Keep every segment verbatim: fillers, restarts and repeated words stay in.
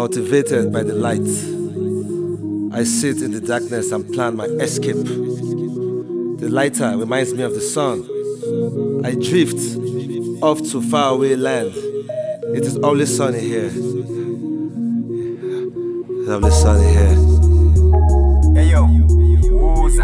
Motivated by the light, I sit in the darkness and plan my escape. The lighter reminds me of the sun. I drift off to faraway land. It is always sunny here. It's always sunny here. Hey yo, Woza.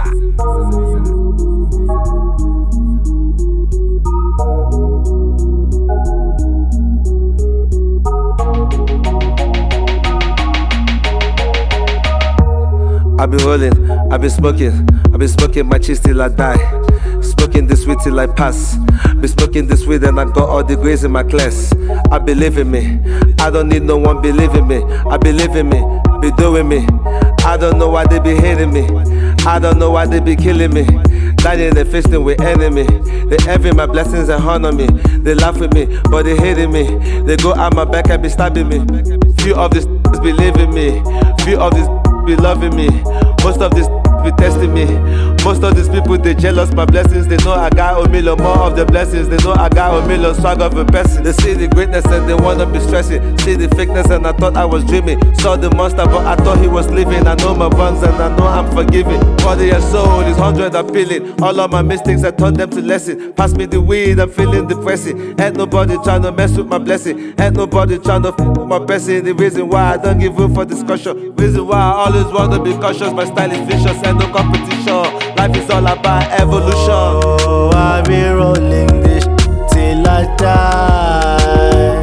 I've been rolling, I've been smoking, I've been smoking my cheese till I die. Smoking this weed till I pass. Been smoking this weed and I got all the grades in my class. I believe in me, I don't need no one believing me. I believe in me, be doing me. I don't know why they be hating me. I don't know why they be killing me. Dying and feasting with enemy. They envy my blessings and honor me. They laugh with me, but they hating me. They go out my back and be stabbing me. Few of these believe in me. Few of these be loving me. Most of these be testing me. Most of these people they jealous my blessings. They know I got a million more of the blessings. They know I got a million swag of a person. They see the greatness and they wanna be stressing. See the fakeness and I thought I was dreaming. Saw the monster but I thought he was living. I know my wrongs and I know I'm forgiving. Body and soul is hundred appealing. All of my mistakes I turned them to lesson. Pass me the weed, I'm feeling depressing. Ain't nobody trying to mess with my blessing. Ain't nobody trying to f with my blessing. The reason why I don't give room for discussion. Reason why I always wanna be cautious. My style is vicious and no competition. Life is all about evolution. Oh, I'll be rolling this till I die.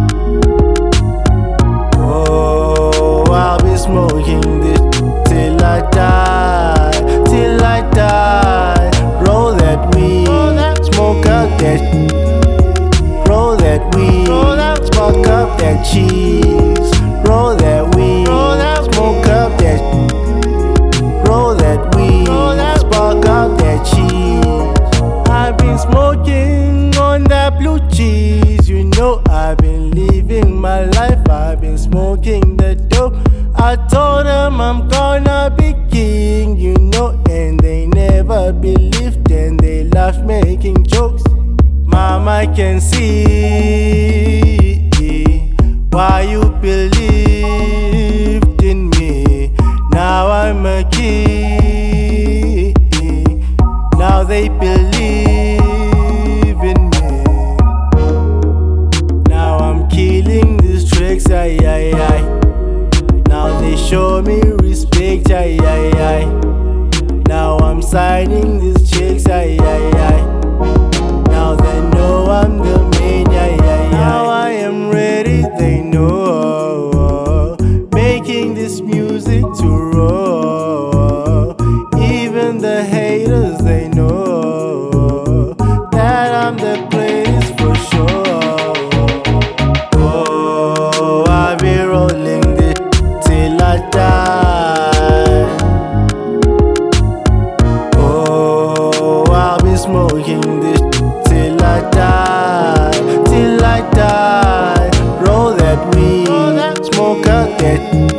Oh, I'll be smoking this till I die, till I die. Roll that weed, smoke up that, roll that weed, smoke up that cheese. Roll that weed, smoke up that, roll that weed, spark up that cheese. I've been smoking on that blue cheese. You know I've been living my life. I've been smoking the dope. I told them I'm gonna be king, you know, and they never believed and they laughed making jokes. Mama can see why you believed in me. Now I'm a king. Now they believe in me. Now I'm killing these tricks, ay ay ay. Now they show me respect, ay ay ay. Now I'm signing these checks, ay ay ay. Now they know I'm the main, ay ay ay. Now I am ready, they know. Making this music to roll. Even the haters, they know that I'm the greatest for sure. Oh, I'll be rolling this till I die. Oh, I'll be smoking this till I die, till I die. Roll that weed, smoke out that